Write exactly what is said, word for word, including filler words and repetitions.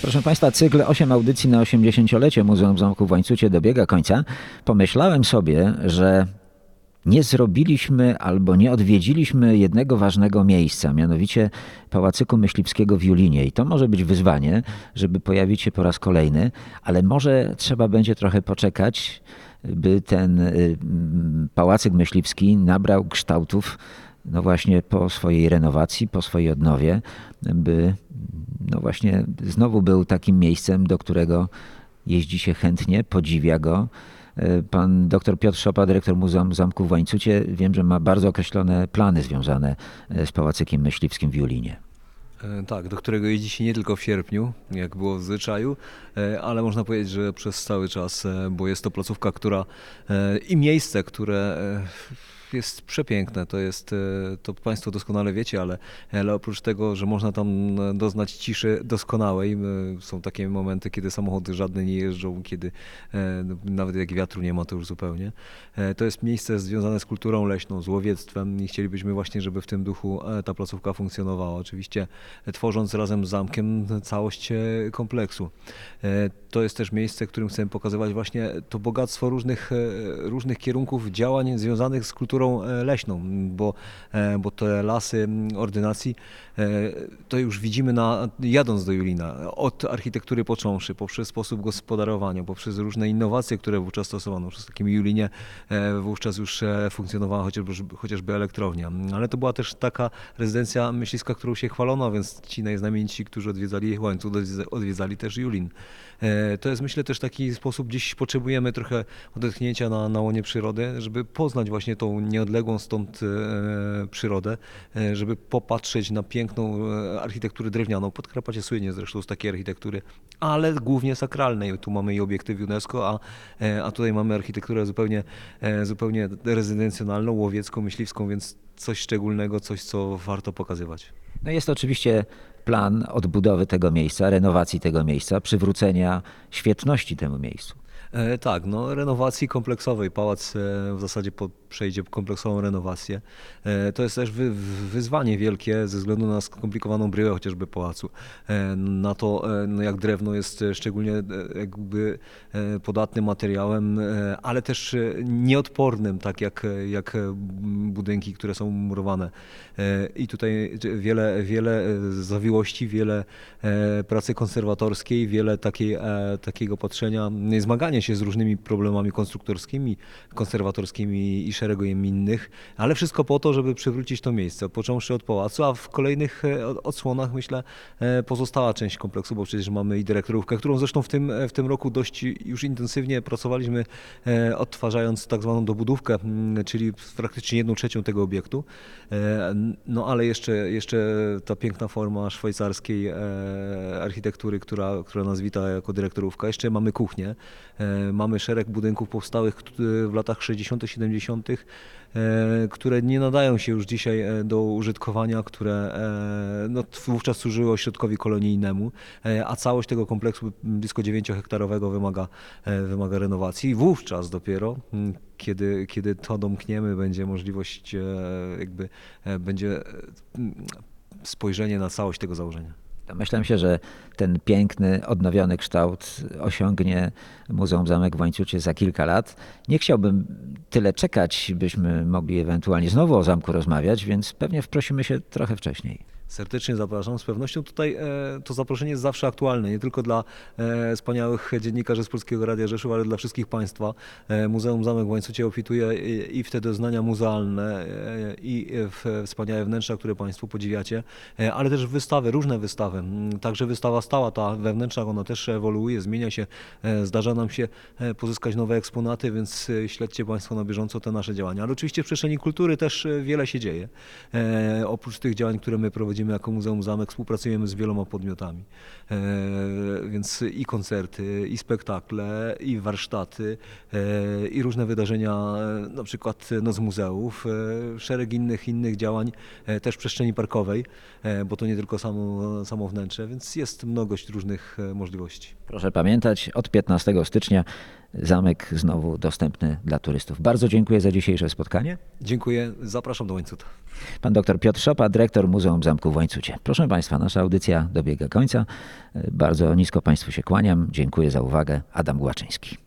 Proszę Państwa, cykl osiem audycji na osiemdziesięciolecie Muzeum Zamku w Łańcucie dobiega końca. Pomyślałem sobie, że nie zrobiliśmy albo nie odwiedziliśmy jednego ważnego miejsca, mianowicie Pałacyku Myśliwskiego w Julinie. I to może być wyzwanie, żeby pojawić się po raz kolejny, ale może trzeba będzie trochę poczekać, by ten Pałacyk Myśliwski nabrał kształtów no właśnie po swojej renowacji, po swojej odnowie, by no właśnie znowu był takim miejscem, do którego jeździ się chętnie, podziwia go. Pan dr Piotr Szopa, dyrektor Muzeum Zamku w Łańcucie, wiem, że ma bardzo określone plany związane z Pałacykiem Myśliwskim w Julinie. Tak, do którego jeździ się nie tylko w sierpniu, jak było w zwyczaju, ale można powiedzieć, że przez cały czas, bo jest to placówka, która i miejsce, które jest przepiękne, to jest, to Państwo doskonale wiecie, ale, ale oprócz tego, że można tam doznać ciszy doskonałej, są takie momenty, kiedy samochody żadne nie jeżdżą, kiedy nawet jak wiatru nie ma, to już zupełnie. To jest miejsce związane z kulturą leśną, z łowiectwem i chcielibyśmy właśnie, żeby w tym duchu ta placówka funkcjonowała. Oczywiście tworząc razem z zamkiem całość kompleksu. To jest też miejsce, w którym chcemy pokazywać właśnie to bogactwo różnych, różnych kierunków działań związanych z kulturą leśną, bo, bo te lasy ordynacji to już widzimy na, jadąc do Julina, od architektury począwszy, poprzez sposób gospodarowania, poprzez różne innowacje, które wówczas stosowano. Przez takim Julinie wówczas już funkcjonowała chociażby, chociażby elektrownia. Ale to była też taka rezydencja myśliwska, którą się chwalono, więc ci najznamienici, którzy odwiedzali Łańcut, odwiedzali też Julin. To jest, myślę, też taki sposób, gdzieś potrzebujemy trochę odetchnięcia na, na łonie przyrody, żeby poznać właśnie tą nieodległą stąd e, przyrodę, e, żeby popatrzeć na piękną architekturę drewnianą. Podkarpacie słynie zresztą z takiej architektury, ale głównie sakralnej. Tu mamy i obiekty UNESCO, a, e, a tutaj mamy architekturę zupełnie, e, zupełnie rezydencjonalną, łowiecką, myśliwską, więc coś szczególnego, coś, co warto pokazywać. No jest oczywiście plan odbudowy tego miejsca, renowacji tego miejsca, przywrócenia świetności temu miejscu. E, tak, no renowacji kompleksowej. Pałac e, w zasadzie po, przejdzie kompleksową renowację. E, to jest też wy, wyzwanie wielkie ze względu na skomplikowaną bryłę chociażby pałacu. E, na to, e, no jak drewno jest szczególnie e, jakby e, podatnym materiałem, e, ale też e, nieodpornym, tak jak, jak budynki, które są murowane. E, I tutaj wiele, wiele zawiłości, wiele e, pracy konserwatorskiej, wiele takiej, e, takiego patrzenia, zmagania się z różnymi problemami konstruktorskimi, konserwatorskimi i szeregiem innych, ale wszystko po to, żeby przywrócić to miejsce, począwszy od pałacu, a w kolejnych odsłonach, myślę, pozostała część kompleksu, bo przecież mamy i dyrektorówkę, którą zresztą w tym, w tym roku dość już intensywnie pracowaliśmy, odtwarzając tak zwaną dobudówkę, czyli praktycznie jedną trzecią tego obiektu. No ale jeszcze, jeszcze ta piękna forma szwajcarskiej architektury, która, która nas wita jako dyrektorówka. Jeszcze mamy kuchnię. Mamy szereg budynków powstałych w latach sześćdziesiątych, siedemdziesiątych, które nie nadają się już dzisiaj do użytkowania, które no, wówczas służyły ośrodkowi kolonijnemu, a całość tego kompleksu blisko dziewięciohektarowego wymaga, wymaga renowacji. I wówczas dopiero, kiedy, kiedy to domkniemy, będzie możliwość, jakby będzie spojrzenie na całość tego założenia. Domyślam się, że ten piękny, odnowiony kształt osiągnie Muzeum Zamek w Łańcucie za kilka lat. Nie chciałbym tyle czekać, byśmy mogli ewentualnie znowu o zamku rozmawiać, więc pewnie wprosimy się trochę wcześniej. Serdecznie zapraszam. Z pewnością tutaj e, to zaproszenie jest zawsze aktualne, nie tylko dla e, wspaniałych dziennikarzy z Polskiego Radia Rzeszów, ale dla wszystkich Państwa. E, Muzeum Zamek w Łańcucie ofiaruje i, i w te doznania muzealne, e, i w wspaniałe wnętrza, które Państwo podziwiacie, e, ale też wystawy, różne wystawy. Także wystawa stała, ta wewnętrzna, ona też ewoluuje, zmienia się. E, zdarza nam się pozyskać nowe eksponaty, więc śledźcie Państwo na bieżąco te nasze działania. Ale oczywiście w przestrzeni kultury też wiele się dzieje. E, oprócz tych działań, które my prowadzimy jako Muzeum Zamek, współpracujemy z wieloma podmiotami, e, więc i koncerty, i spektakle, i warsztaty, e, i różne wydarzenia, na przykład Noc Muzeów, e, szereg innych innych działań, e, też w przestrzeni parkowej, e, bo to nie tylko samo, samo wnętrze, więc jest mnogość różnych możliwości. Proszę pamiętać, od piętnastego stycznia zamek znowu dostępny dla turystów. Bardzo dziękuję za dzisiejsze spotkanie. Dziękuję, zapraszam do Łańcuta. Pan dr Piotr Szopa, dyrektor Muzeum Zamku zamku w Łańcucie. Proszę Państwa, nasza audycja dobiega końca. Bardzo nisko Państwu się kłaniam. Dziękuję za uwagę. Adam Głaczyński.